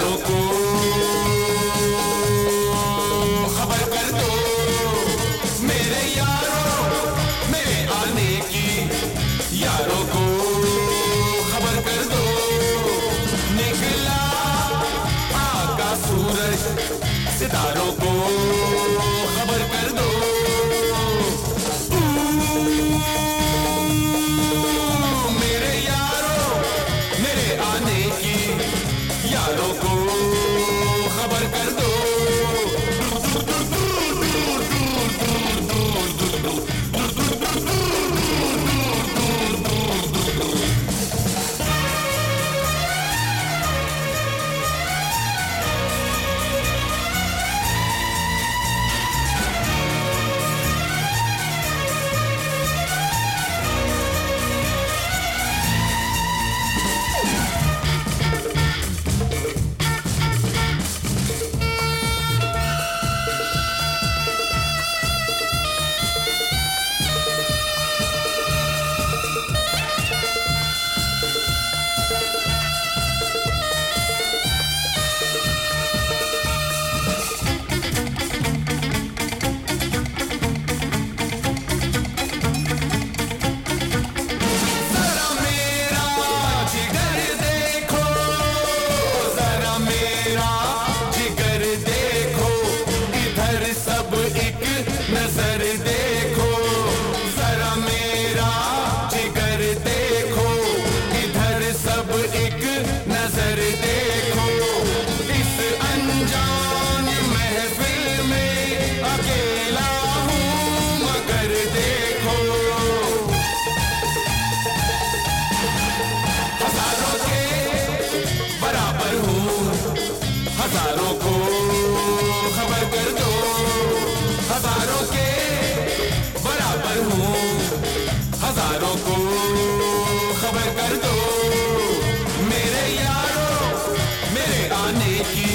यारों को खबर कर दो, मेरे यारों मेरे आने की, यारों को खबर कर दो। निकला आका सूरज, सितारों को खबर कर दो। मेरे यारों मेरे आने की, यारों को खबर कर दो। नजर देखो जरा मेरा जिगर देखो, इधर सब एक नजर देखो। इस अनजान महफिल में अकेला हूँ मगर देखो, हजारों के बराबर हूँ, हजारों को खबर कर दो। हजारों के बराबर हूँ, हजारों को खबर कर दो। मेरे यारों मेरे आने की,